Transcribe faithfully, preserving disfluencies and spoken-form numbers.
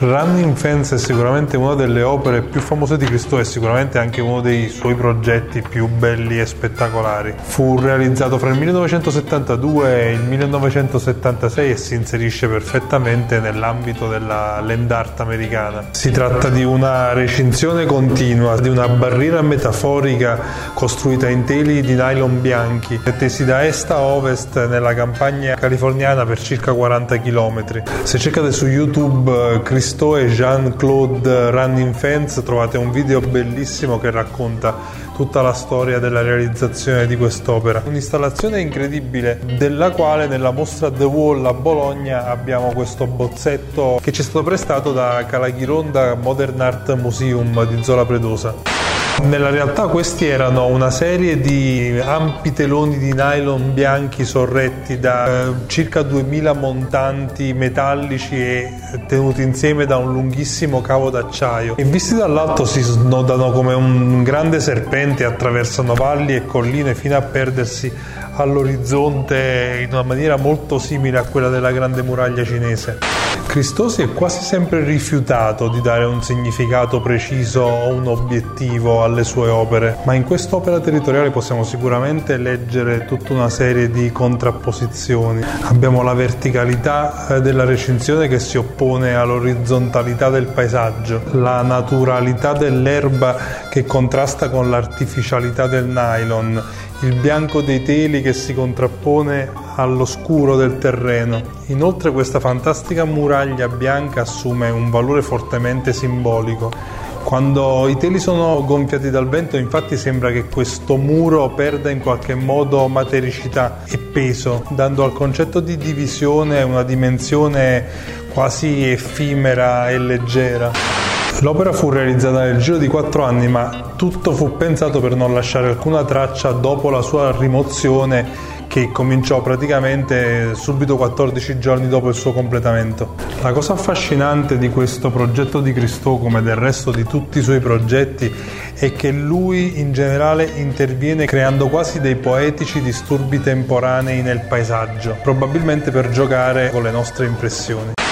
Running Fence è sicuramente una delle opere più famose di Christo e sicuramente anche uno dei suoi progetti più belli e spettacolari. Fu realizzato fra il millenovecentosettantadue e il millenovecentosettantasei e si inserisce perfettamente nell'ambito della land art americana. Si tratta di una recinzione continua, di una barriera metaforica costruita in teli di nylon bianchi, tesi da est a ovest nella campagna californiana per circa quaranta chilometri. Se cercate su YouTube Christo e Jean-Claude Running Fence trovate un video bellissimo che racconta tutta la storia della realizzazione di quest'opera. Un'installazione incredibile della quale nella mostra The Wall a Bologna abbiamo questo bozzetto che ci è stato prestato da Calaghironda Modern Art Museum di Zola Predosa. Nella realtà questi erano una serie di ampi teloni di nylon bianchi sorretti da eh, circa duemila montanti metallici e tenuti insieme da un lunghissimo cavo d'acciaio, e visti dall'alto si snodano come un grande serpente, attraversano valli e colline fino a perdersi all'orizzonte in una maniera molto simile a quella della grande muraglia cinese. Christo si è quasi sempre rifiutato di dare un significato preciso o un obiettivo alle sue opere, ma in quest'opera territoriale possiamo sicuramente leggere tutta una serie di contrapposizioni. Abbiamo la verticalità della recinzione che si oppone all'orizzontalità del paesaggio, la naturalità dell'erba che contrasta con l'artificialità del nylon, il bianco dei teli che si contrappone allo scuro del terreno. Inoltre questa fantastica muraglia bianca assume un valore fortemente simbolico. Quando i teli sono gonfiati dal vento, infatti, sembra che questo muro perda in qualche modo matericità e peso, dando al concetto di divisione una dimensione quasi effimera e leggera. L'opera fu realizzata nel giro di quattro anni, ma tutto fu pensato per non lasciare alcuna traccia dopo la sua rimozione, che cominciò praticamente subito quattordici giorni dopo il suo completamento. La cosa affascinante di questo progetto di Christo, come del resto di tutti i suoi progetti, è che lui in generale interviene creando quasi dei poetici disturbi temporanei nel paesaggio, probabilmente per giocare con le nostre impressioni.